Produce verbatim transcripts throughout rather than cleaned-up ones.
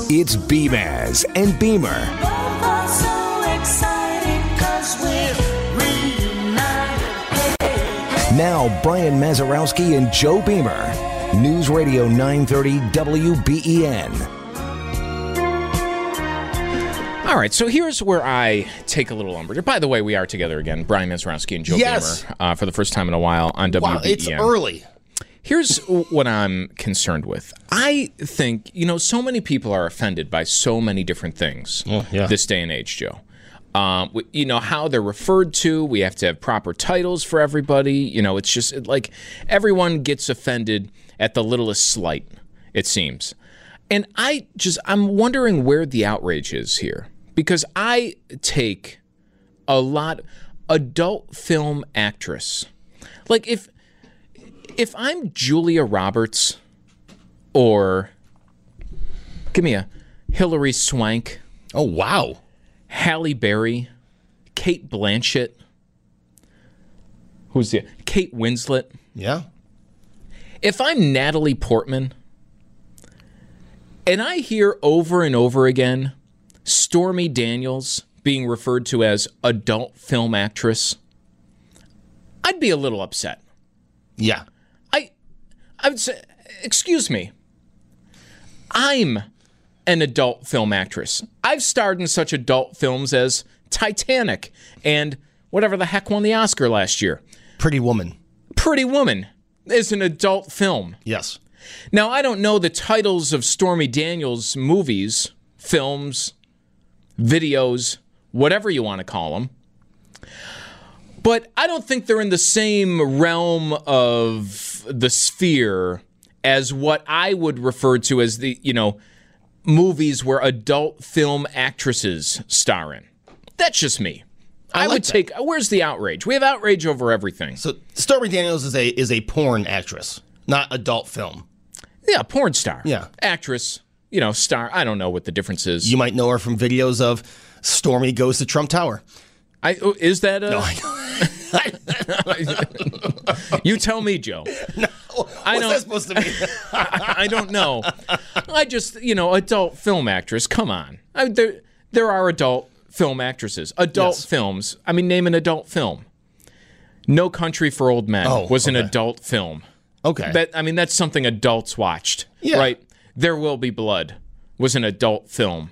It's Beamaz and Beamer. Now, Brian Mazurowski and Joe Beamer. News Radio nine thirty W B E N. All right, so here's where I take a little umbrage. By the way, we are together again, Brian Mazurowski and Joe yes. Beamer, uh, for the first time in a while on W B E N. Wow, it's early. Here's what I'm concerned with. I think, you know, so many people are offended by so many different things oh, yeah. this day and age, Joe. Um, we, you know, how they're referred to. We have to have proper titles for everybody. You know, it's just it, like everyone gets offended at the littlest slight, it seems. And I just, I'm wondering where the outrage is here. Because I take a lot, adult film actress. Like if if I'm Julia Roberts or, give me a, Hilary Swank. Oh, wow. Halle Berry, Kate Blanchett. Who's the, Kate Winslet. Yeah. If I'm Natalie Portman and I hear over and over again Stormy Daniels being referred to as adult film actress, I'd be a little upset. Yeah. I I would say, excuse me, I'm an adult film actress. I've starred in such adult films as Titanic and whatever the heck won the Oscar last year. Pretty Woman. Pretty Woman is an adult film. Yes. Now, I don't know the titles of Stormy Daniels' movies, films, videos, whatever you want to call them. But I don't think they're in the same realm of the sphere as what I would refer to as the, you know, movies where adult film actresses star in. That's just me. I, I like would that. take, where's the outrage? We have outrage over everything. So Stormy Daniels is a is a porn actress, not adult film. Yeah, porn star. Yeah. Actress. You know, star. I don't know what the difference is. You might know her from videos of Stormy Goes to Trump Tower. I oh, is that a? No, I You tell me, Joe. No, I what's don't, that supposed to mean? I, I don't know. I just, you know, adult film actress. Come on. I, there, there are adult film actresses. Adult yes. films. I mean, name an adult film. No Country for Old Men oh, was okay. an adult film. Okay. That I mean, that's something adults watched. Yeah. Right? There Will Be Blood was an adult film.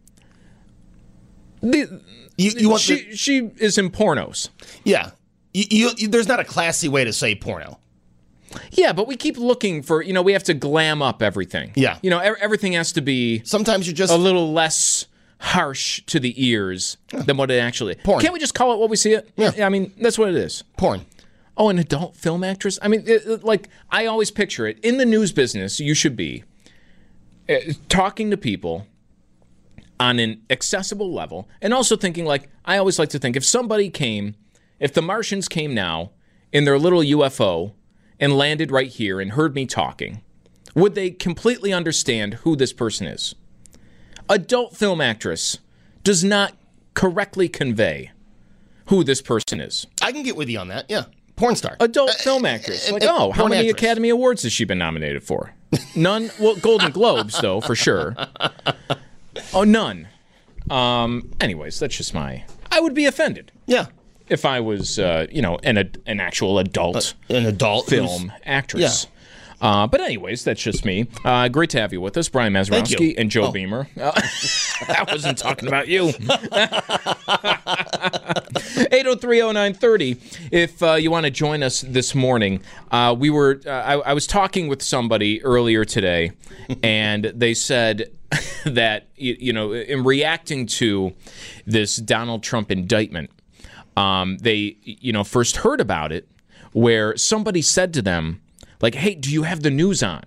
The, you, you want she, the, she is in pornos. Yeah. You, you, you, there's not a classy way to say porno. Yeah, but we keep looking for, you know, we have to glam up everything. Yeah. You know, er- everything has to be sometimes you're just a little less harsh to the ears yeah. than what it actually is. Porn. Can't we just call it what we see it? Yeah. I mean, that's what it is. Porn. Oh, an adult film actress? I mean, it, it, like, I always picture it. In the news business, you should be uh, talking to people on an accessible level and also thinking, like, I always like to think if somebody came, if the Martians came now in their little U F O and landed right here and heard me talking, would they completely understand who this person is? Adult film actress does not correctly convey who this person is. I can get with you on that, yeah. Porn star. Adult uh, film actress. Uh, like, uh, oh, how many actress. Academy Awards has she been nominated for? None? Well, Golden Globes, though, for sure. Oh, none. Um, anyways, that's just my... I would be offended. Yeah. If I was, uh, you know, an an actual adult, uh, an adult film actress. Yeah. Uh, but anyways, that's just me. Uh, great to have you with us, Brian Mazurowski and Joe oh. Beamer. Uh, I wasn't talking about you. eight oh three oh nine thirty. If uh, you want to join us this morning, uh, we were. Uh, I, I was talking with somebody earlier today, and they said that you, you know, in reacting to this Donald Trump indictment, um, they you know first heard about it where somebody said to them, like, hey, do you have the news on?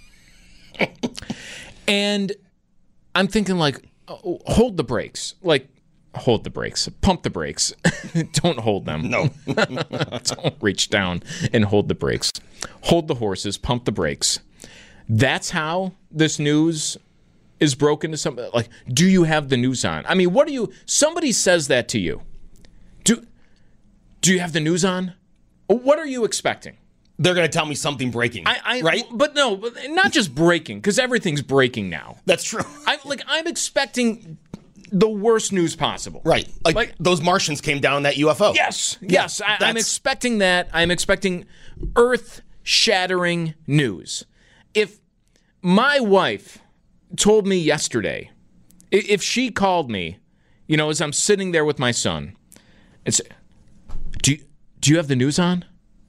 And I'm thinking, like, oh, hold the brakes. Like, hold the brakes. Pump the brakes. Don't hold them. No. Don't reach down and hold the brakes. Hold the horses. Pump the brakes. That's how this news is broken to somebody. Like, do you have the news on? I mean, what do you... Somebody says that to you. Do, do you have the news on? What are you expecting? they're going to tell me something breaking, I, I, right? But no, but not just breaking, because everything's breaking now. That's true. I like. I'm expecting the worst news possible. Right. Like, Like- those Martians came down in that U F O. Yes, Yeah, yes. I, I'm that's- expecting that. I'm expecting earth-shattering news. If my wife told me yesterday, i- if she called me, you know, as I'm sitting there with my son, and say, "Do you, do you have the news on?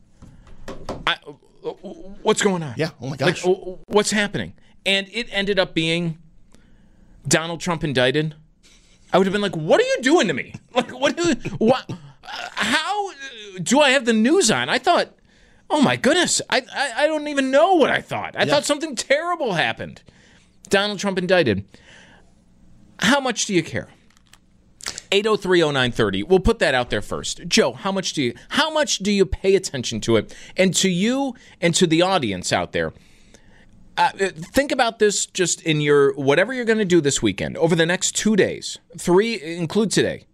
I, what's going on? Yeah. Oh, my Like, gosh. w- what's happening?" And it ended up being Donald Trump indicted. I would have been like, "What are you doing to me? Like, what? Do, what? How do I have the news on?" I thought, "Oh my goodness, I I, I don't even know what I thought. I Yeah. thought something terrible happened." Donald Trump indicted. How much do you care? eight oh three oh nine thirty. We'll put that out there first. Joe, how much do you how much do you pay attention to it? And to you and to the audience out there, Uh, think about this just in your whatever you're going to do this weekend over the next two days. Three include today.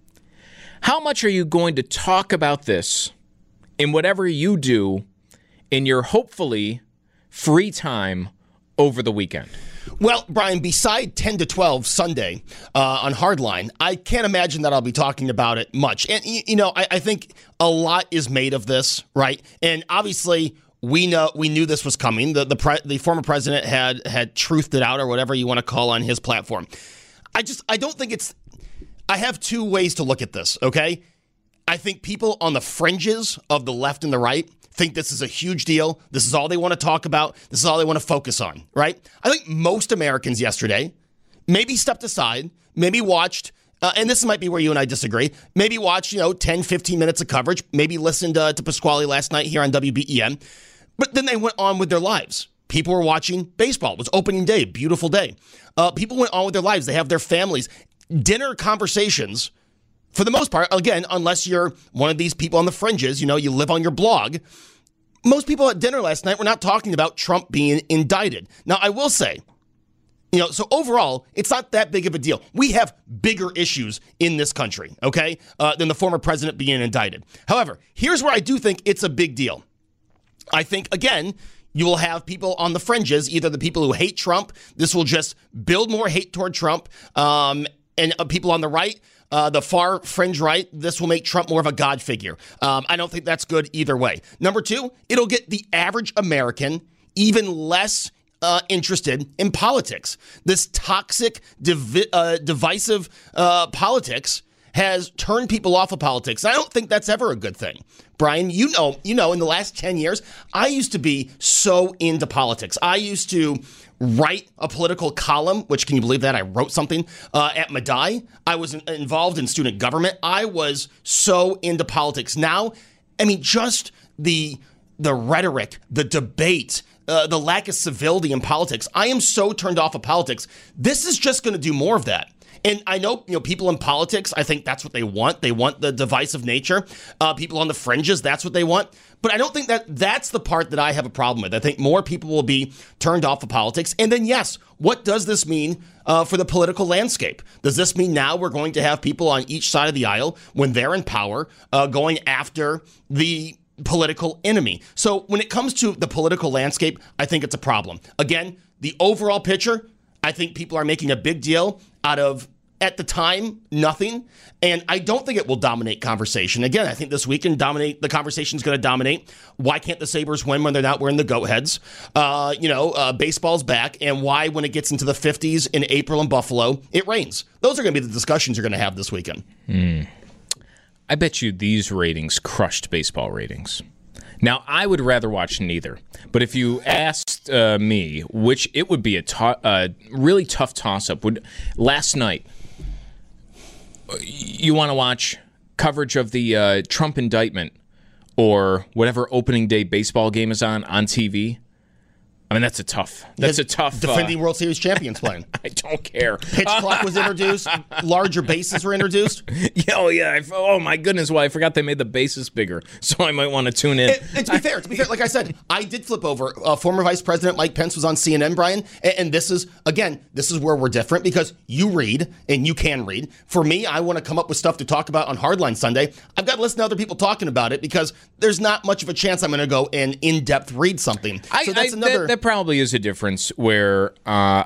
How much are you going to talk about this in whatever you do in your hopefully free time over the weekend? Well, Brian, beside ten to twelve Sunday uh, on Hardline, I can't imagine that I'll be talking about it much. And, you, you know, I, I think a lot is made of this, right? And obviously, we know we knew this was coming. The the, pre, the former president had had truthed it out, or whatever you want to call on his platform. I just I don't think it's. I have two ways to look at this. Okay, I think people on the fringes of the left and the right think this is a huge deal. This is all they want to talk about. This is all they want to focus on. Right? I think most Americans yesterday maybe stepped aside, maybe watched. Uh, and this might be where you and I disagree. Maybe watch, you know, ten, fifteen minutes of coverage. Maybe listened uh, to Pasquale last night here on W B E N. But then they went on with their lives. People were watching baseball. It was opening day, beautiful day. Uh, people went on with their lives. They have their families. Dinner conversations, for the most part, again, unless you're one of these people on the fringes, you know, you live on your blog. Most people at dinner last night were not talking about Trump being indicted. Now, I will say, you know, so overall, it's not that big of a deal. We have bigger issues in this country, okay, uh, than the former president being indicted. However, here's where I do think it's a big deal. I think, again, you will have people on the fringes, either the people who hate Trump. This will just build more hate toward Trump. Um, and uh, people on the right, uh, the far fringe right, this will make Trump more of a God figure. Um, I don't think that's good either way. Number two, it'll get the average American even less uh, interested in politics. This toxic, divi- uh, divisive uh, politics has turned people off of politics. I don't think that's ever a good thing. Brian, you know, you know, in the last ten years, I used to be so into politics. I used to write a political column, which, can you believe that? I wrote something uh, at Madai. I was involved in student government. I was so into politics. Now, I mean, just the the rhetoric, the debate, uh, the lack of civility in politics. I am so turned off of politics. This is just going to do more of that. And I know, you know, people in politics, I think that's what they want. They want the divisive nature. Uh, people on the fringes, that's what they want. But I don't think that that's the part that I have a problem with. I think more people will be turned off of politics. And then, yes, what does this mean uh, for the political landscape? Does this mean now we're going to have people on each side of the aisle, when they're in power, uh, going after the political enemy? So when it comes to the political landscape, I think it's a problem. Again, the overall picture, I think people are making a big deal out of, at the time, nothing. And I don't think it will dominate conversation. Again, I think this weekend dominate the conversation is going to dominate. Why can't the Sabres win when they're not wearing the goat heads? Uh, you know, uh, baseball's back. And why, when it gets into the fifties in April in Buffalo, it rains? Those are going to be the discussions you're going to have this weekend. Hmm. I bet you these ratings crushed baseball ratings. Now, I would rather watch neither. But if you asked uh, me, which it would be a to- uh, really tough toss-up. Would last night, you want to watch coverage of the uh, Trump indictment or whatever opening day baseball game is on on T V? I mean, that's a tough. That's a tough. Defending uh, World Series champions playing. I don't care. Pitch clock was introduced. Larger bases were introduced. Yeah, oh yeah. I, oh my goodness. Well, I forgot they made the bases bigger, so I might want to tune in. And, and to be fair, to be fair, like I said, I did flip over. Uh, former Vice President Mike Pence was on C N N, Brian, and, and this is again, this is where we're different because you read and you can read. For me, I want to come up with stuff to talk about on Hardline Sunday. I've got to listen to other people talking about it because there's not much of a chance I'm going to go and in-depth read something. I, so that's I, another. That, that probably is a difference where uh,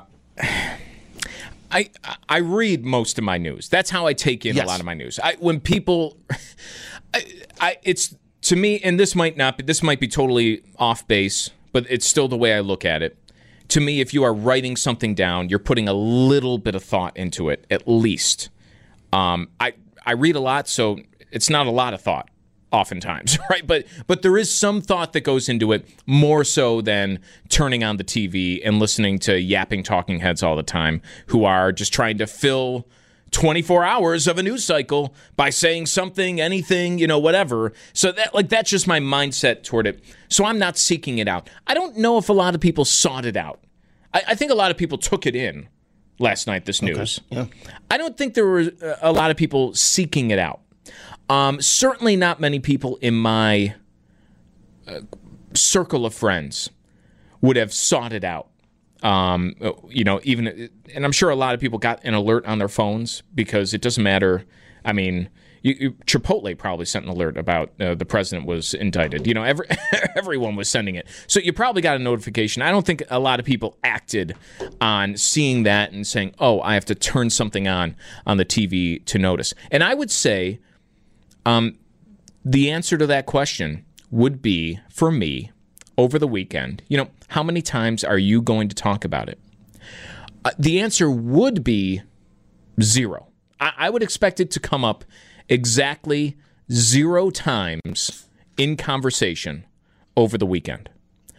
I I read most of my news. That's how I take in Yes. a lot of my news. I, when people, I, I it's to me, and this might not be. This might be totally off base, but it's still the way I look at it. To me, if you are writing something down, you're putting a little bit of thought into it, at least. Um, I I read a lot, so it's not a lot of thought. Oftentimes, right? But but there is some thought that goes into it more so than turning on the T V and listening to yapping talking heads all the time who are just trying to fill twenty-four hours of a news cycle by saying something, anything, you know, whatever. So that like that's just my mindset toward it. So I'm not seeking it out. I don't know if a lot of people sought it out. I, I think a lot of people took it in last night, this news. Okay. Yeah. I don't think there were a lot of people seeking it out. Um, certainly not many people in my uh, circle of friends would have sought it out. Um, you know, even, and I'm sure a lot of people got an alert on their phones because it doesn't matter. I mean, you, you, Chipotle probably sent an alert about uh, the president was indicted. You know, every, everyone was sending it. So you probably got a notification. I don't think a lot of people acted on seeing that and saying, oh, I have to turn something on on the T V to notice. And I would say, Um, the answer to that question would be, for me, over the weekend, you know, how many times are you going to talk about it? Uh, the answer would be zero. I, I would expect it to come up exactly zero times in conversation over the weekend.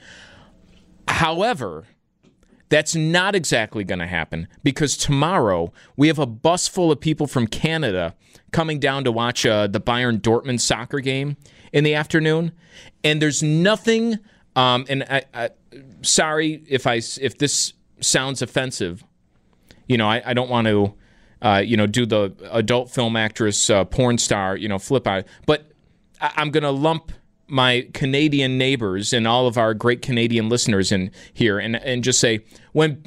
However, that's not exactly going to happen because tomorrow we have a bus full of people from Canada coming down to watch uh, the Bayern Dortmund soccer game in the afternoon, and there's nothing. Um, and I, I, sorry if I if this sounds offensive, you know, I, I don't want to, uh, you know, do the adult film actress, uh, porn star, you know, flip out, but I, I'm going to lump my Canadian neighbors and all of our great Canadian listeners in here and, and just say, when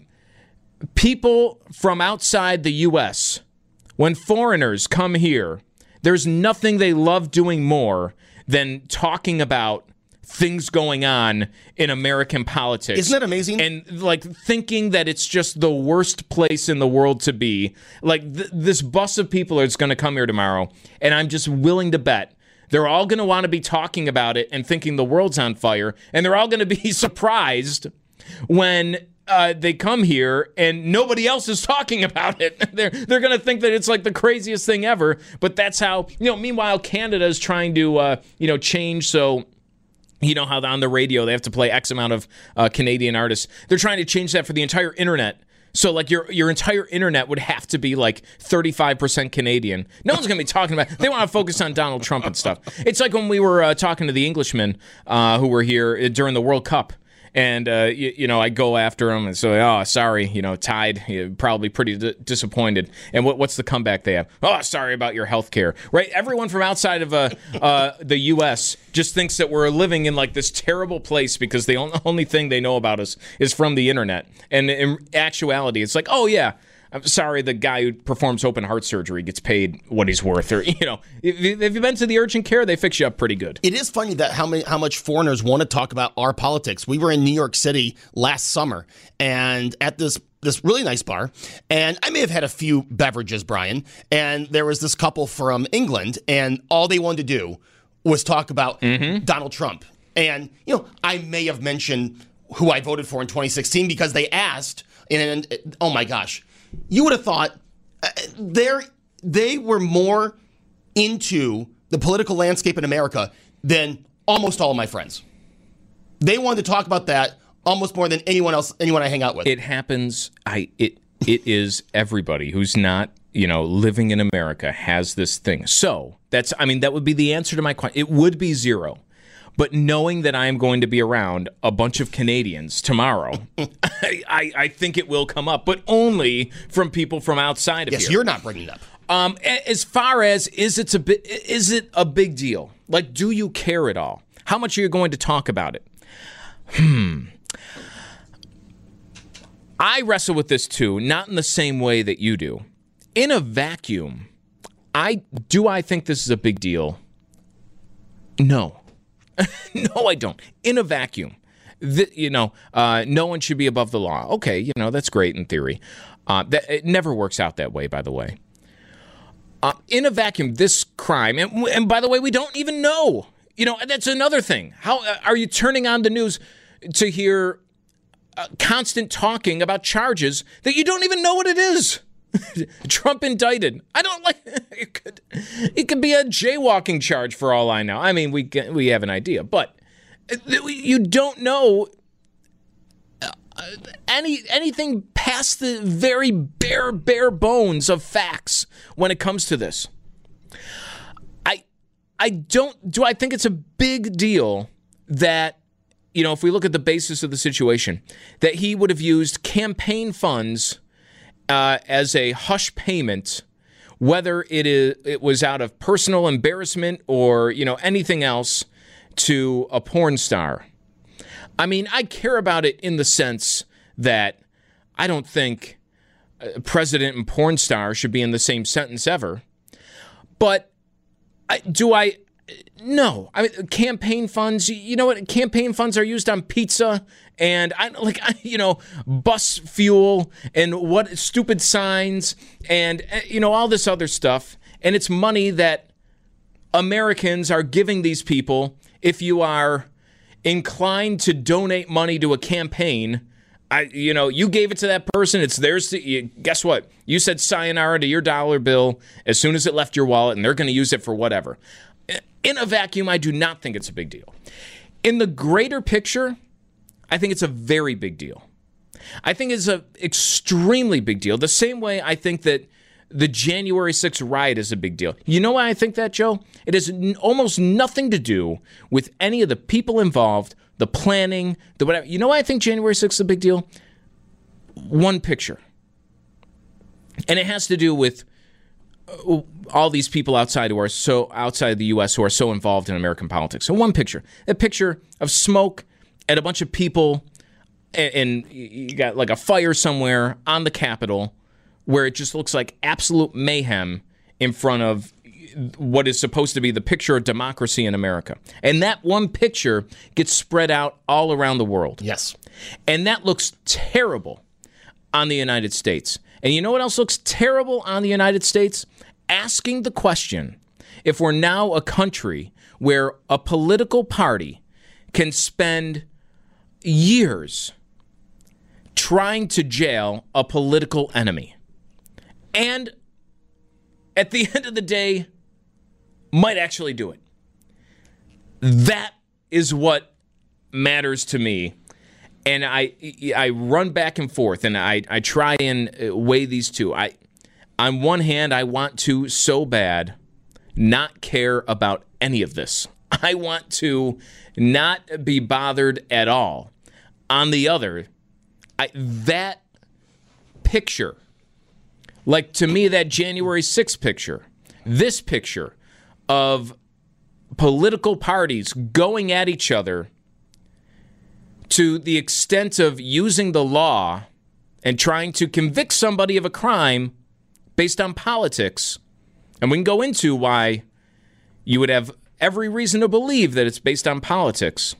people from outside the U S, when foreigners come here, there's nothing they love doing more than talking about things going on in American politics. Isn't that amazing? And like thinking that it's just the worst place in the world to be. Like th- this bus of people is going to come here tomorrow, and I'm just willing to bet they're all going to want to be talking about it and thinking the world's on fire, and they're all going to be surprised when uh, they come here and nobody else is talking about it. They're they're going to think that it's like the craziest thing ever, but that's how, you know, meanwhile, Canada is trying to, uh, you know, change so... You know how on the radio they have to play X amount of uh, Canadian artists. They're trying to change that for the entire internet. So like your your entire internet would have to be like thirty-five percent Canadian. No one's going to be talking about it. They want to focus on Donald Trump and stuff. It's like when we were uh, talking to the Englishmen uh, who were here during the World Cup. And, uh, you, you know, I go after them and say, oh, sorry, you know, tied, you're probably pretty d- disappointed. And what, what's the comeback they have? Oh, sorry about your health care, right? Everyone from outside of uh, uh, the U S just thinks that we're living in like this terrible place because the only thing they know about us is from the internet. And in actuality, it's like, oh, yeah. I'm sorry, the guy who performs open heart surgery gets paid what he's worth. Or, you know, if you've been to the urgent care, they fix you up pretty good. It is funny that how many, how much foreigners want to talk about our politics. We were in New York City last summer and at this this really nice bar, and I may have had a few beverages, Brian, and there was this couple from England, and all they wanted to do was talk about mm-hmm. Donald Trump. And, you know, I may have mentioned who I voted for in twenty sixteen because they asked, and, and oh my gosh, you would have thought uh, they're, they were more into the political landscape in America than almost all of my friends. They wanted to talk about that almost more than anyone else, anyone I hang out with. It happens. I it it is everybody who's not, you know, living in America has this thing. So that's, I mean, that would be the answer to my question. It would be zero. But knowing that I am going to be around a bunch of Canadians tomorrow, I, I, I think it will come up, but only from people from outside of yes, here. Yes, you're not bringing it up. Um, as far as is it a bi- is it a big deal? Like, do you care at all? How much are you going to talk about it? Hmm. I wrestle with this too, not in the same way that you do. In a vacuum, I do I think this is a big deal? No. No, I don't. In a vacuum, the, you know, uh, no one should be above the law. Okay, you know, that's great in theory. Uh, that it never works out that way, by the way. Uh, in a vacuum, this crime, and, and by the way, we don't even know. You know, that's another thing. How uh, are you turning on the news to hear uh, constant talking about charges that you don't even know what it is? Trump indicted. I don't like it. Could it could be a jaywalking charge for all I know. I mean, we get, we have an idea, but you don't know any anything past the very bare bare bones of facts when it comes to this. I I don't do I think it's a big deal that, you know, if we look at the basis of the situation, that he would have used campaign funds Uh, as a hush payment, whether it is it was out of personal embarrassment or, you know, anything else, to a porn star. I mean, I care about it in the sense that I don't think a president and porn star should be in the same sentence ever. But I, do I? No. I mean, campaign funds. You know what? Campaign funds are used on pizza and I like you know bus fuel and what stupid signs and you know all this other stuff. And it's money that Americans are giving these people. If you are inclined to donate money to a campaign, I you know you gave it to that person. It's theirs to. You, guess what? You said sayonara to your dollar bill as soon as it left your wallet, and they're going to use it for whatever. In a vacuum, I do not think it's a big deal. In the greater picture, I think it's a very big deal. I think it's an extremely big deal. The same way I think that the January sixth riot is a big deal. You know why I think that, Joe? It has n- almost nothing to do with any of the people involved, the planning, the whatever. You know why I think January sixth is a big deal? One picture. And it has to do with all these people outside who are so outside the U S who are so involved in American politics. So one picture, a picture of smoke and a bunch of people, and, and you got like a fire somewhere on the Capitol where it just looks like absolute mayhem in front of what is supposed to be the picture of democracy in America. And that one picture gets spread out all around the world. Yes. And that looks terrible on the United States. And you know what else looks terrible on the United States? Asking the question, if we're now a country where a political party can spend years trying to jail a political enemy, and at the end of the day, might actually do it. That is what matters to me. And I I run back and forth, and I, I try and weigh these two. I, on one hand, I want to so bad not care about any of this. I want to not be bothered at all. On the other, I, that picture, like to me, that January sixth picture, this picture of political parties going at each other to the extent of using the law and trying to convict somebody of a crime based on politics. And we can go into why you would have every reason to believe that it's based on politics,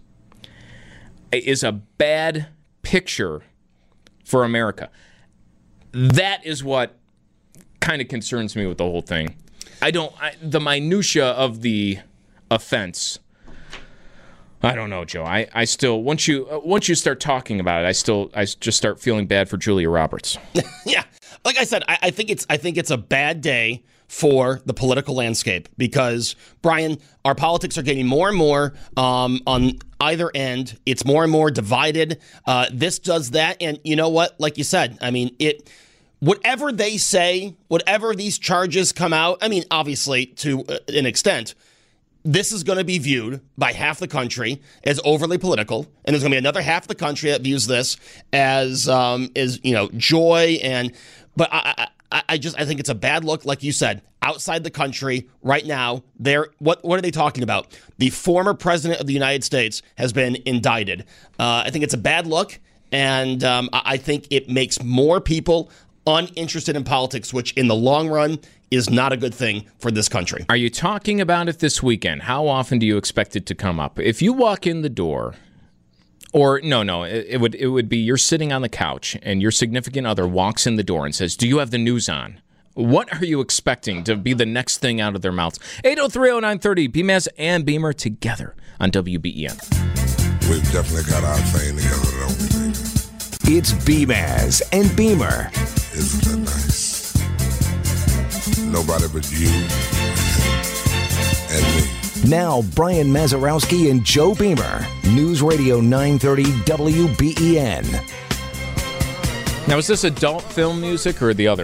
is a bad picture for America. That is what kind of concerns me with the whole thing. I don't, I, the minutia of the offense, I don't know, Joe. I, I still, once you uh, once you start talking about it, I still, I just start feeling bad for Julia Roberts. Yeah. Like I said, I, I think it's I think it's a bad day for the political landscape because, Brian, our politics are getting more and more um, on either end. It's more and more divided. Uh, this does that. And you know what? Like you said, I mean, it. Whatever they say, whatever these charges come out, I mean, obviously, to an extent, this is going to be viewed by half the country as overly political, and there's going to be another half of the country that views this as um, is you know joy and. But I, I, I just I think it's a bad look, like you said, outside the country right now. They're what what are they talking about? The former president of the United States has been indicted. Uh, I think it's a bad look, and um, I, I think it makes more people uninterested in politics, which in the long run is not a good thing for this country. Are you talking about it this weekend? How often do you expect it to come up? If you walk in the door, or no, no, it, it would it would be you're sitting on the couch and your significant other walks in the door and says, "Do you have the news on?" What are you expecting to be the next thing out of their mouths? eight oh three oh nine thirty, B M A S and Beamer together on W B E N. We've definitely got our thing together, don't we, baby? It's B M A S and Beamer. Isn't that nice? Nobody but you and me. Now, Brian Mazurowski and Joe Beamer. News Radio nine thirty W B E N. Now, is this adult film music or the other?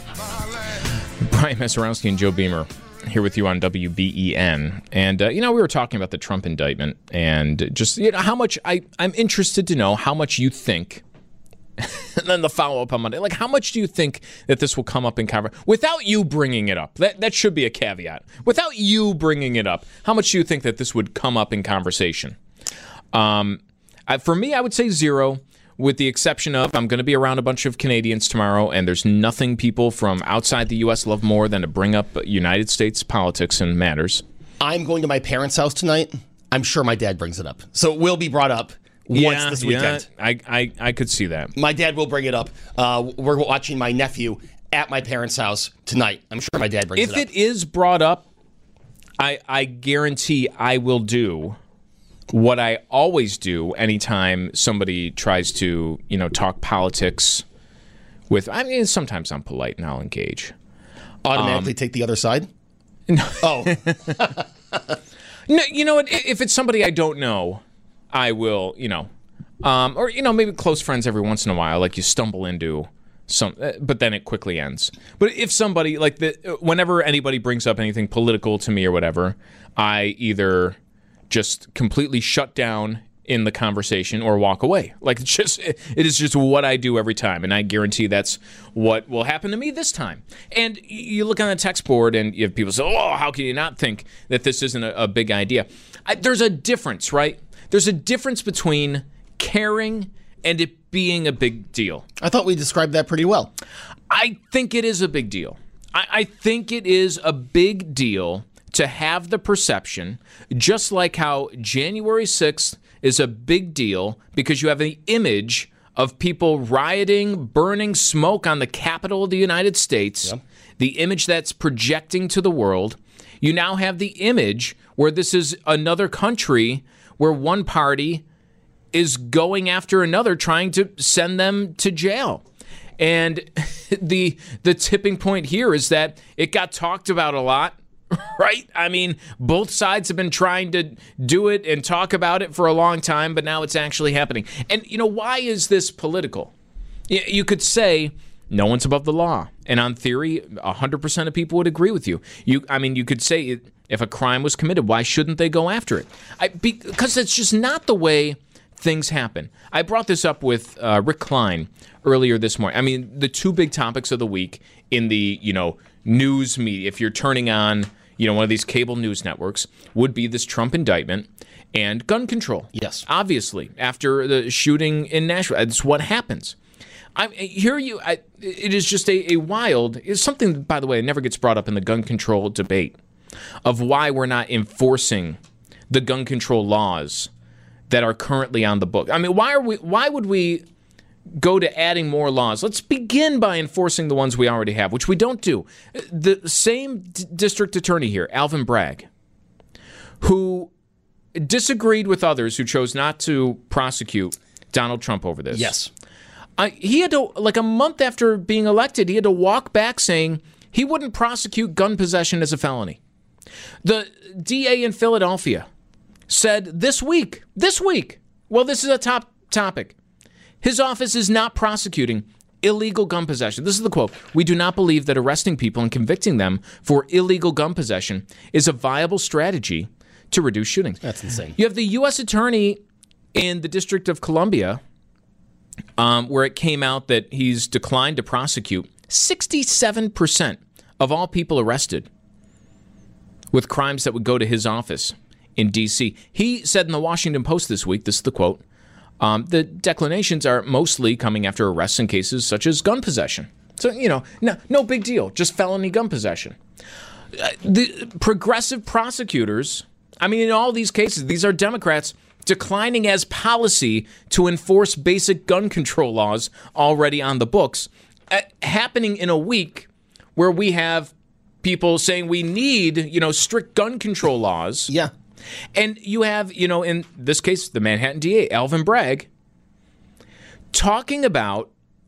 Brian Mazurowski and Joe Beamer here with you on W B E N. And, uh, you know, we were talking about the Trump indictment and just, you know, how much I, I'm interested to know how much you think. And then the follow-up on Monday. Like, how much do you think that this will come up in conversation? Without you bringing it up. That that should be a caveat. Without you bringing it up, how much do you think that this would come up in conversation? Um, I, for me, I would say zero, with the exception of I'm going to be around a bunch of Canadians tomorrow, and there's nothing people from outside the U S love more than to bring up United States politics and matters. I'm going to my parents' house tonight. I'm sure my dad brings it up. So it will be brought up. Once yeah, this weekend. Yeah, I, I, I could see that. My dad will bring it up. Uh, we're watching my nephew at my parents' house tonight. I'm sure my dad brings if it up. If it is brought up, I, I guarantee I will do what I always do anytime somebody tries to, you know, talk politics with, I mean, sometimes I'm polite and I'll engage. Automatically um, take the other side? No. Oh. No, you know what? If it's somebody I don't know, I will, you know, um, or, you know, maybe close friends every once in a while, like you stumble into some, but then it quickly ends. But if somebody, like, the, whenever anybody brings up anything political to me or whatever, I either just completely shut down in the conversation or walk away. Like, it's just, it is just what I do every time. And I guarantee that's what will happen to me this time. And you look on the text board and you have people say, oh, how can you not think that this isn't a, a big idea? I, there's a difference, right? There's a difference between caring and it being a big deal. I thought we described that pretty well. I think it is a big deal. I, I think it is a big deal to have the perception, just like how January sixth is a big deal because you have the image of people rioting, burning smoke on the Capitol of the United States, yep. The image that's projecting to the world. You now have the image where this is another country where one party is going after another, trying to send them to jail. And the the tipping point here is that it got talked about a lot, right? I mean, both sides have been trying to do it and talk about it for a long time, but now it's actually happening. And, you know, why is this political? You could say no one's above the law. And on theory, one hundred percent of people would agree with you. You, I mean, you could say if a crime was committed, why shouldn't they go after it? I, because it's just not the way things happen. I brought this up with uh, Rick Klein earlier this morning. I mean, the two big topics of the week in the, you know, news media, if you're turning on, you know, one of these cable news networks, would be this Trump indictment and gun control. Yes. Obviously, after the shooting in Nashville, that's what happens. I hear you. I, it is just a, a wild. It's something, by the way, that never gets brought up in the gun control debate of why we're not enforcing the gun control laws that are currently on the book. I mean, why are we? Why would we go to adding more laws? Let's begin by enforcing the ones we already have, which we don't do. The same d- district attorney here, Alvin Bragg, who disagreed with others who chose not to prosecute Donald Trump over this. Yes. Uh, he had to, like a month after being elected, he had to walk back saying he wouldn't prosecute gun possession as a felony. The D A in Philadelphia said this week, this week, well, this is a top topic. His office is not prosecuting illegal gun possession. This is the quote. We do not believe that arresting people and convicting them for illegal gun possession is a viable strategy to reduce shootings. That's insane. You have the U S attorney in the District of Columbia, um, where it came out that he's declined to prosecute sixty-seven percent of all people arrested with crimes that would go to his office in D C. He said in the Washington Post this week, this is the quote, um, the declinations are mostly coming after arrests in cases such as gun possession. So, you know, no, no big deal, just felony gun possession. Uh, the progressive prosecutors, I mean, in all these cases, these are Democrats declining as policy to enforce basic gun control laws already on the books, uh, happening in a week where we have people saying we need, you know, strict gun control laws. Yeah. And you have, you know, in this case, the Manhattan D A, Alvin Bragg, talking about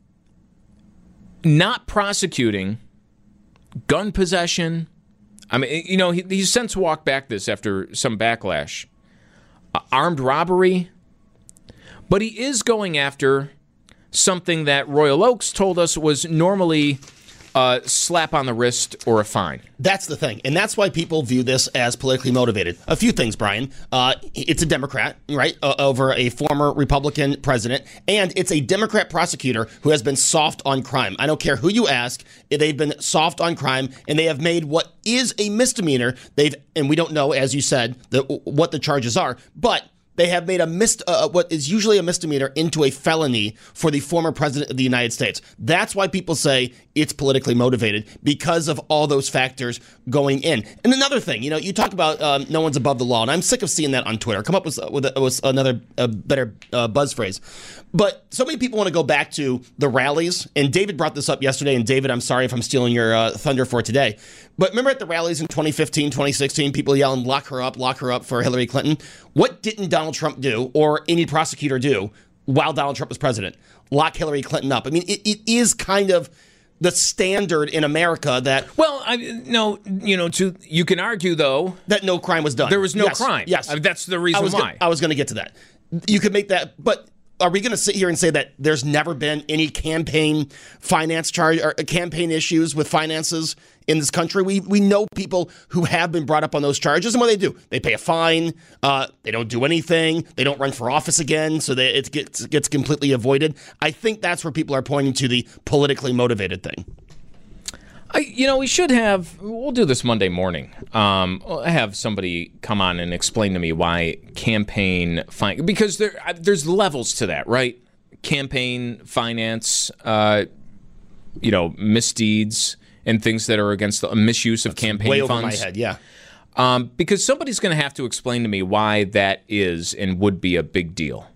not prosecuting gun possession. I mean, you know, he, he's since walked back this after some backlash. Uh, armed robbery. But he is going after something that Royal Oaks told us was normally a slap on the wrist or a fine. That's the thing. And that's why people view this as politically motivated. A few things, Brian. Uh, it's a Democrat, right, uh, over a former Republican president. And it's a Democrat prosecutor who has been soft on crime. I don't care who you ask. They've been soft on crime, and they have made what is a misdemeanor. They've, and we don't know, as you said, the, what the charges are, but they have made a mis- uh, what is usually a misdemeanor into a felony for the former president of the United States. That's why people say it's politically motivated, because of all those factors going in. And another thing, you know, you talk about um, no one's above the law, and I'm sick of seeing that on Twitter. Come up with, with, with another uh, better uh, buzz phrase. But so many people want to go back to the rallies, and David brought this up yesterday, and David, I'm sorry if I'm stealing your uh, thunder for today. But remember at the rallies in twenty fifteen, twenty sixteen, people yelling, lock her up, lock her up for Hillary Clinton. What didn't Donald Trump do, or any prosecutor do, while Donald Trump was president? Lock Hillary Clinton up. I mean, it, it is kind of the standard in America that... Well, I no, you know, to you can argue, though... That no crime was done. There was no yes, crime. Yes. I mean, that's the reason I was why. Gonna, I was going to get to that. You could make that, but... Are we going to sit here and say that there's never been any campaign finance charge or campaign issues with finances in this country? We we know people who have been brought up on those charges, and what they do, they pay a fine, uh, they don't do anything, they don't run for office again, so that it gets gets completely avoided. I think that's where people are pointing to the politically motivated thing. I, you know, we should have, we'll do this Monday morning. Um, I'll have somebody come on and explain to me why campaign finance, because there, there's levels to that, right? Campaign finance, uh, you know, misdeeds and things that are against the misuse of That's campaign way funds. Over my head, yeah. Um, because somebody's going to have to explain to me why that is and would be a big deal.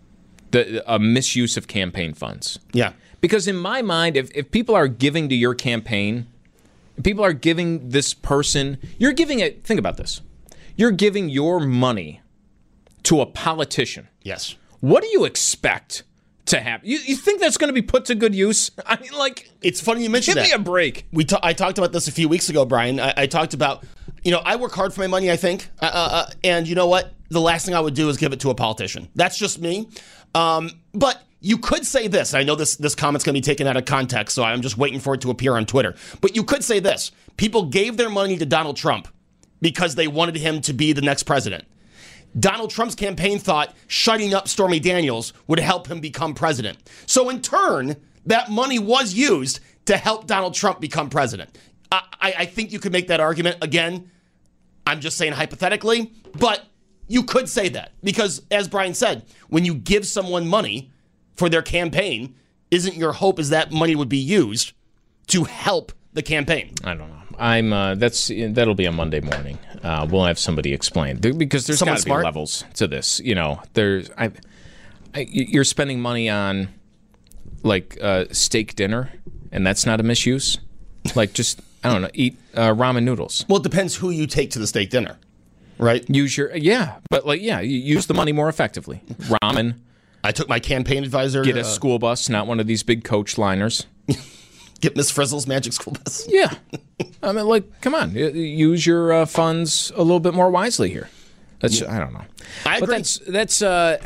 The a misuse of campaign funds. Yeah. Because in my mind, if, if people are giving to your campaign, if people are giving this person, you're giving it, think about this. You're giving your money to a politician. Yes. What do you expect to happen? You, you think that's going to be put to good use? I mean, like... It's funny you mentioned that. Give me a break. We ta- I talked about this a few weeks ago, Brian. I, I talked about, you know, I work hard for my money, I think. Uh, uh, and you know what? The last thing I would do is give it to a politician. That's just me. Um, but... You could say this. I know this this comment's going to be taken out of context, so I'm just waiting for it to appear on Twitter. But you could say this. People gave their money to Donald Trump because they wanted him to be the next president. Donald Trump's campaign thought shutting up Stormy Daniels would help him become president. So in turn, that money was used to help Donald Trump become president. I, I, I think you could make that argument. Again, I'm just saying hypothetically, but you could say that. Because as Brian said, when you give someone money for their campaign, isn't your hope is that money would be used to help the campaign? I don't know. I'm uh, that's that'll be a Monday morning. Uh, we'll have somebody explain, because there's got to be levels to this. You know, there's I, I you're spending money on like uh, steak dinner, and that's not a misuse. Like just I don't know, eat uh, ramen noodles. Well, it depends who you take to the steak dinner, right? Use your yeah, but like yeah, you use the money more effectively. Ramen. I took my campaign advisor. Get a uh, school bus, not one of these big coach liners. Get Miss Frizzle's magic school bus. Yeah. I mean, like, come on. Use your uh, funds a little bit more wisely here. That's yeah. I don't know. I but agree. That's, that's, uh,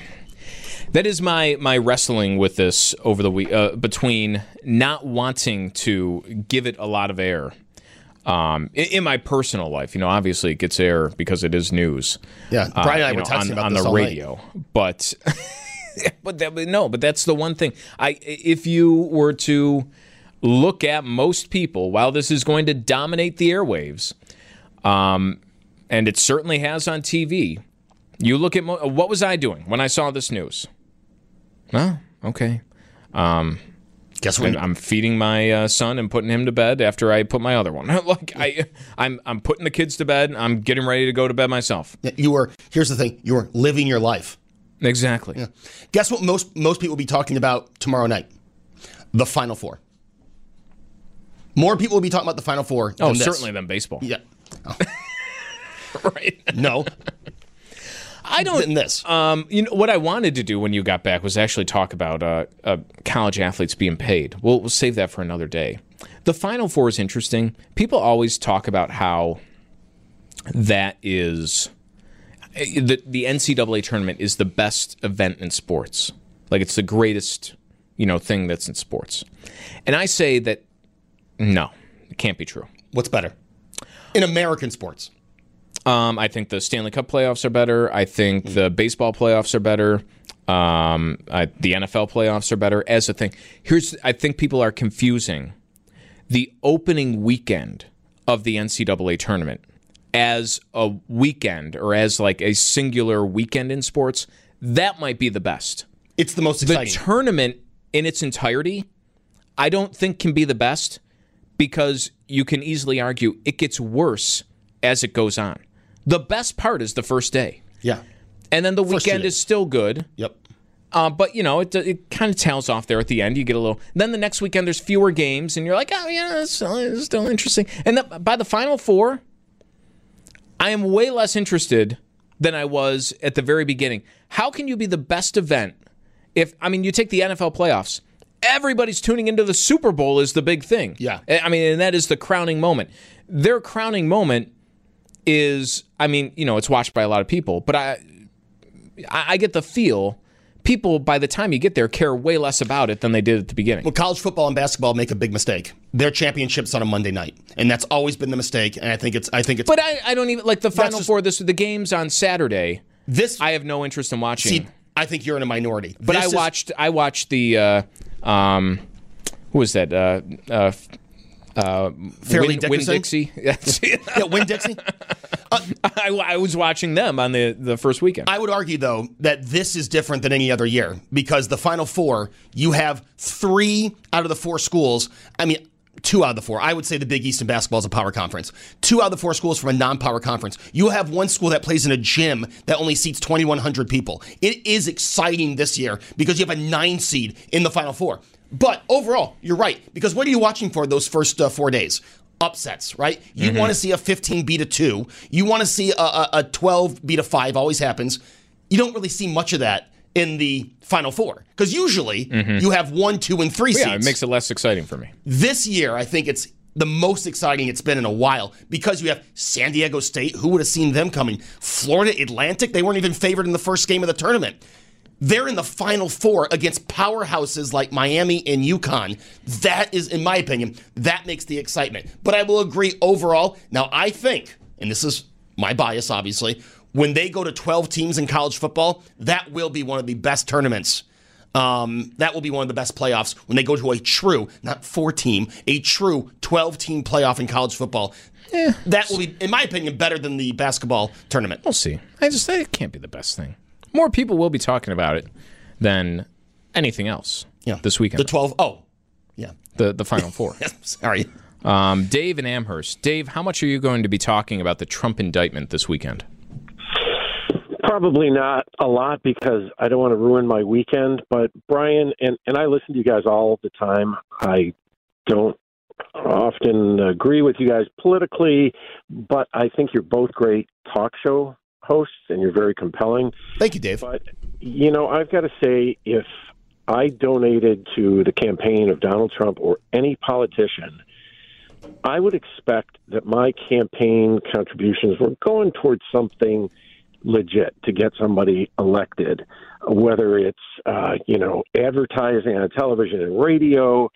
that is my, my wrestling with this over the week, uh, between not wanting to give it a lot of air Um, in, in my personal life, you know, obviously it gets air because it is news. Yeah, Brian uh, and I were know, texting on, about on this the all radio, night. but but that, no, but that's the one thing. I if you were to look at most people, while this is going to dominate the airwaves, um, and it certainly has on T V. You look at mo- what was I doing when I saw this news? Oh, okay. Um, Guess what? I'm feeding my uh, son and putting him to bed after I put my other one. like I, I'm, I'm putting the kids to bed. I'm getting ready to go to bed myself. You were. Here's the thing. You were living your life. Exactly. Yeah. Guess what? Most most people will be talking about tomorrow night. The Final Four. More people will be talking about the Final Four. Oh, than this. certainly than baseball. Yeah. Oh. Right. No. I don't. Than this. Um, you know what I wanted to do when you got back was actually talk about uh, uh, college athletes being paid. We'll, we'll save that for another day. The Final Four is interesting. People always talk about how that is the the N C double A tournament is the best event in sports. Like it's the greatest, you know, thing that's in sports. And I say that no, it can't be true. What's better in American sports? Um, I think the Stanley Cup playoffs are better. I think the baseball playoffs are better. Um, I, the N F L playoffs are better as a thing. Here's, I think people are confusing the opening weekend of the N C double A tournament as a weekend or as like a singular weekend in sports. That might be the best. It's the most exciting. The tournament in its entirety, I don't think can be the best because you can easily argue it gets worse as it goes on. The best part is the first day. Yeah. And then the First weekend two is still good. Yep. Uh, but, you know, it it kind of tails off there at the end. You get a little... Then the next weekend there's fewer games, and you're like, oh, yeah, it's still, it's still interesting. And the, by the Final Four, I am way less interested than I was at the very beginning. How can you be the best event if... I mean, you take the N F L playoffs. Everybody's tuning into the Super Bowl is the big thing. Yeah. I mean, and that is the crowning moment. Their crowning moment is, I mean, you know, it's watched by a lot of people, but I I get the feel people, by the time you get there, care way less about it than they did at the beginning. Well, college football and basketball make a big mistake. Their championships on a Monday night, and that's always been the mistake, and I think it's I think it's But I, I don't even, like the Final just, Four, this the games on Saturday, this I have no interest in watching. See, I think you're in a minority. But this I is, watched, I watched the, uh, um, who was that? Uh, uh, Uh, Fairleigh Win, Win Dickinson? Dixie. yeah, Win Dixie. Uh, I, I was watching them on the, the first weekend. I would argue, though, that this is different than any other year because the Final Four, you have three out of the four schools. I mean, two out of the four. I would say the Big East in basketball is a power conference. Two out of the four schools from a non-power conference. You have one school that plays in a gym that only seats twenty-one hundred people. It is exciting this year because you have a nine seed in the Final Four. But overall, you're right. Because what are you watching for those first uh, four days? Upsets, right? You mm-hmm. want to see a fifteen beat a two. You want to see a, a, a twelve beat a five. Always happens. You don't really see much of that in the Final Four. Because usually mm-hmm. you have one, two, and three well, seeds. Yeah, it makes it less exciting for me. This year, I think it's the most exciting it's been in a while because you have San Diego State. Who would have seen them coming? Florida Atlantic. They weren't even favored in the first game of the tournament. They're in the Final Four against powerhouses like Miami and UConn. That is, in my opinion, that makes the excitement. But I will agree overall. Now, I think, and this is my bias, obviously, when they go to twelve teams in college football, that will be one of the best tournaments. Um, that will be one of the best playoffs when they go to a true, not four-team, a true twelve-team playoff in college football. Eh, that will be, in my opinion, better than the basketball tournament. We'll see. I just think it can't be the best thing. More people will be talking about it than anything else yeah. this weekend. The twelve, oh, yeah. The the Final Four. Sorry. Um, Dave in Amherst. Dave, how much are you going to be talking about the Trump indictment this weekend? Probably not a lot because I don't want to ruin my weekend. But Brian, and, and I listen to you guys all the time. I don't often agree with you guys politically, but I think you're both great talk show hosts, and you're very compelling. Thank you, Dave. But, you know, I've got to say, if I donated to the campaign of Donald Trump or any politician, I would expect that my campaign contributions were going towards something legit to get somebody elected, whether it's, uh, you know, advertising on television and radio,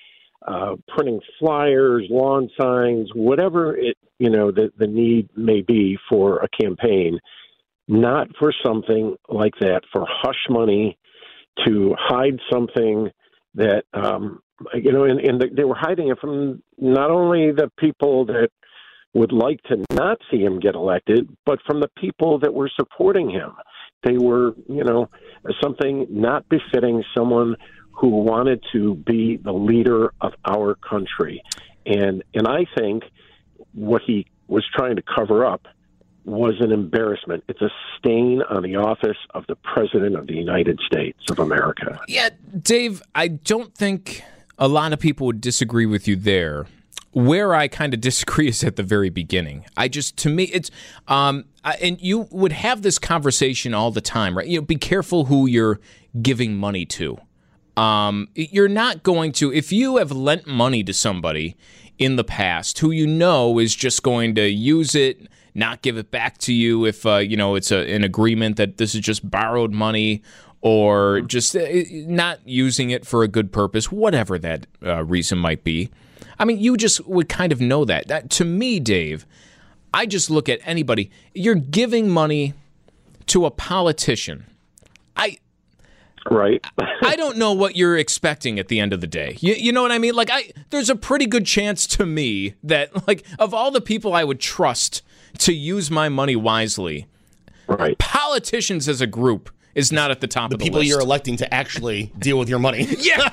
uh, printing flyers, lawn signs, whatever it you know the the need may be for a campaign, not for something like that, for hush money to hide something that um, you know, and, and they were hiding it from not only the people that would like to not see him get elected, but from the people that were supporting him. They were, you know, something not befitting someone who wanted to be the leader of our country. And and I think what he was trying to cover up was an embarrassment. It's a stain on the office of the President of the United States of America. Yeah, Dave, I don't think a lot of people would disagree with you there. Where I kind of disagree is at the very beginning. I just, to me, it's, um, I, and you would have this conversation all the time, right? You know, be careful who you're giving money to. Um, you're not going to, if you have lent money to somebody in the past who you know is just going to use it, not give it back to you if, uh, you know, it's a, an agreement that this is just borrowed money, or just uh, not using it for a good purpose, whatever that uh, reason might be. I mean, you just would kind of know that. That. To me, Dave, I just look at anybody. You're giving money to a politician. I right. I don't know what you're expecting at the end of the day. You, you know what I mean? Like, I there's a pretty good chance to me that, like, of all the people I would trust to use my money wisely, right, politicians as a group is not at the top the of the people list. You're electing to actually deal with your money. Yeah.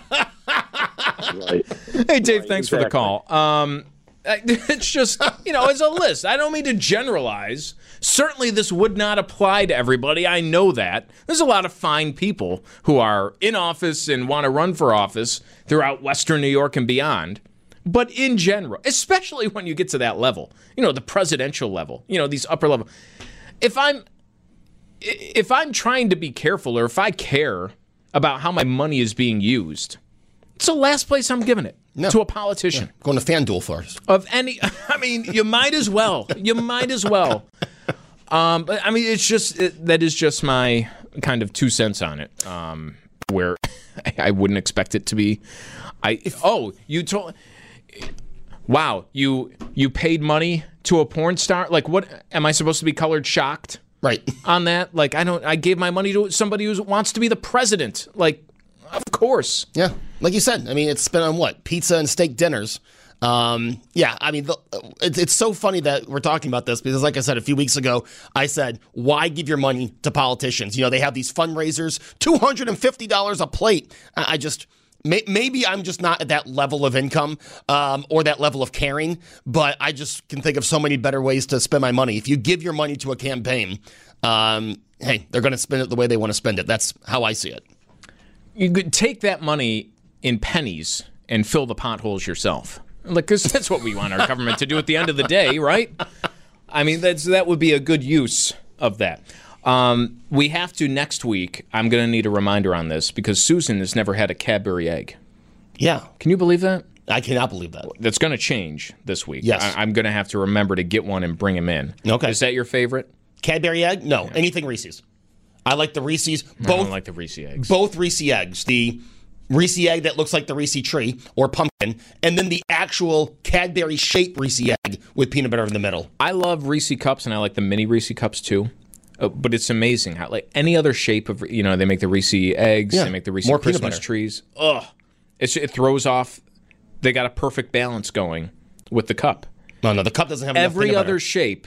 Right. Hey, Dave, Right, thanks exactly. for the call. Um, it's just, you know, as a list. I don't mean to generalize. Certainly this would not apply to everybody. I know that. There's a lot of fine people who are in office and want to run for office throughout Western New York and beyond. But in general, especially when you get to that level, you know, the presidential level, you know, these upper level. If I'm if I'm trying to be careful, or if I care about how my money is being used, it's the last place I'm giving it. No. To a politician. Yeah. Going to FanDuel first. Of any, I mean, you might as well. You might as well. Um, but I mean, it's just, it, that is just my kind of two cents on it, um, where I wouldn't expect it to be. I Oh, you told, wow, you you paid money to a porn star? Like, what, am I supposed to be colored shocked? Right. On that? Like, I don't, I gave my money to somebody who wants to be the president. Like, of course. Yeah. Like you said, I mean, it's spent on what? Pizza and steak dinners. Um, yeah, I mean, the, it's, it's so funny that we're talking about this because, like I said, a few weeks ago, I said, why give your money to politicians? You know, they have these fundraisers, two hundred fifty dollars a plate. I, I just, may, maybe I'm just not at that level of income um, or that level of caring, but I just can think of so many better ways to spend my money. If you give your money to a campaign, um, hey, they're going to spend it the way they want to spend it. That's how I see it. You could take that money in pennies and fill the potholes yourself. Like, because that's what we want our government to do at the end of the day, right? I mean, that's that would be a good use of that. Um, we have to next week. I'm going to need a reminder on this because Susan has never had a Cadbury egg. Yeah. Can you believe that? I cannot believe that. That's going to change this week. Yes. I, I'm going to have to remember to get one and bring him in. Okay. Is that your favorite? Cadbury egg? No. Yeah. Anything Reese's. I like the Reese's. Both, I don't like the Reese eggs. Both Reese eggs. The Reese egg that looks like the Reese tree or pumpkin, and then the actual Cadbury-shaped Reese egg with peanut butter in the middle. I love Reese cups, and I like the mini Reese cups too. Uh, but it's amazing how, like, any other shape of, you know, they make the Reese eggs, yeah. they make the Reese More Christmas trees. Ugh. It's, it throws off. They got a perfect balance going with the cup. No, no, the cup doesn't have enough Every peanut other butter. shape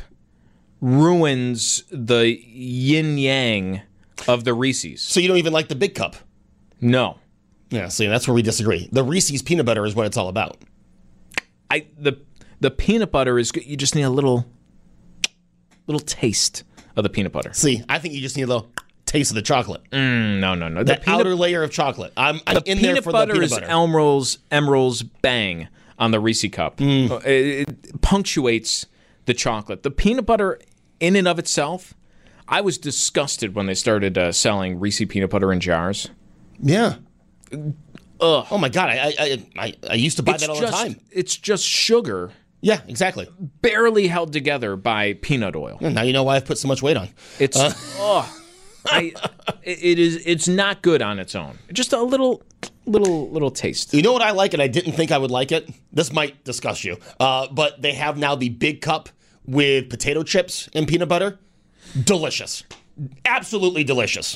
ruins the yin-yang of the Reese's. So you don't even like the big cup? No. Yeah, see, that's where we disagree. The Reese's peanut butter is what it's all about. I the the peanut butter is good. You just need a little little taste of the peanut butter. See, I think you just need a little taste of the chocolate. Mm, no, no, no. That the peanut, outer layer of chocolate. I'm, I'm the in peanut there for butter the peanut is butter. Emerald's Emerald's bang on the Reese cup. Mm. It, it punctuates the chocolate. The peanut butter in and of itself, I was disgusted when they started uh, selling Reese peanut butter in jars. Yeah. Ugh. Oh my God! I I I, I used to buy It's that all just, the time. It's just sugar, Yeah, exactly. barely held together by peanut oil. And now you know why I've put so much weight on. It's Uh. oh, I it, it is it's not good on its own. Just a little little little taste. You know what I like, and I didn't think I would like it? This might disgust you. Uh, but they have now the big cup with potato chips and peanut butter. Delicious. Absolutely delicious.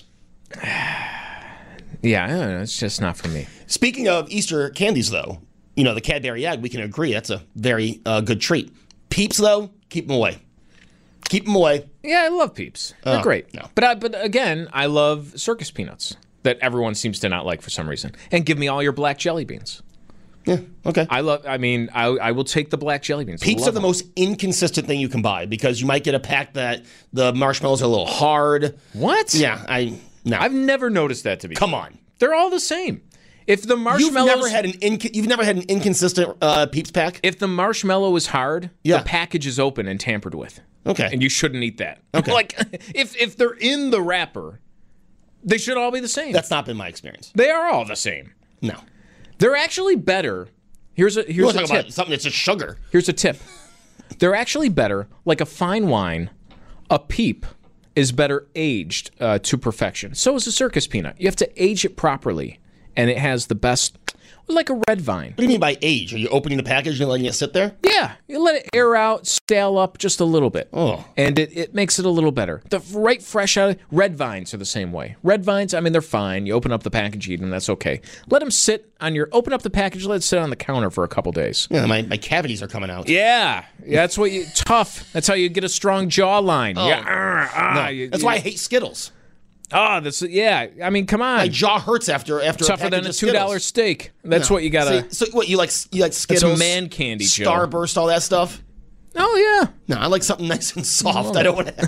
Yeah, I don't know. It's just not for me. Speaking of Easter candies, though, you know, the Cadbury Egg, we can agree that's a very uh, good treat. Peeps, though, keep them away. Keep them away. Yeah, I love Peeps. They're Oh, great. no. But I, but again, I love circus peanuts that everyone seems to not like for some reason. And give me all your black jelly beans. Yeah, okay. I love. I mean, I I will take the black jelly beans. Peeps Love are the them. most inconsistent thing you can buy because you might get a pack that the marshmallows are a little hard. What? Yeah, I no. I've never noticed that to be. Come on. They're all the same. If the marshmallows, You've never had an inc- you've never had an inconsistent uh, Peeps pack. if the marshmallow is hard, Yeah. the package is open and tampered with. Okay. And you shouldn't eat that. Okay. Like if if they're in the wrapper, they should all be the same. That's not been my experience. They are all the same. No. They're actually better. Here's a You here's want a to talk tip. about something that's just sugar? Here's a tip. They're actually better, like a fine wine. A Peep is better aged uh, to perfection. So is a circus peanut. You have to age it properly, and it has the best, like a red vine. What do you mean by age? Are you opening the package and letting it sit there? Yeah, you let it air out, stale up just a little bit. Oh. And it, it makes it a little better. The right fresh out, red vines are the same way. Red vines, I mean, they're fine. You open up the package, eat them, that's okay. Let them sit on your, open up the package, let it sit on the counter for a couple days. Yeah, my, my cavities are coming out. Yeah, yeah, that's what you, tough. That's how you get a strong jawline. Yeah, ah, ah, No, you- that's you- why I hate Skittles. Oh, this, yeah, I mean, come on. My jaw hurts after after a Tougher package than a of two dollar Skittles. steak. That's No. what you gotta. So, so what you like? You like Skittles? man candy, Joe. Starburst, all that stuff. Oh, yeah. No, I like something nice and soft. I don't want to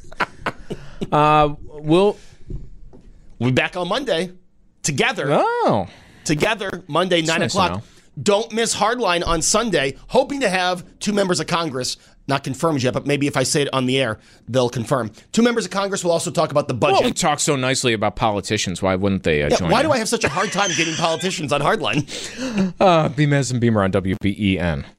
have. Uh, we'll. We'll be back on Monday together. Oh. Together, Monday, nine nice to o'clock. know. Don't miss Hardline on Sunday. Hoping to have two members of Congress, not confirmed yet, but maybe if I say it on the air, they'll confirm. Two members of Congress will also talk about the budget. Well, we talk so nicely about politicians. Why wouldn't they uh, Yeah, join why in? do I have such a hard time getting politicians on Hardline? Uh, B. Mez and Beamer on W B E N.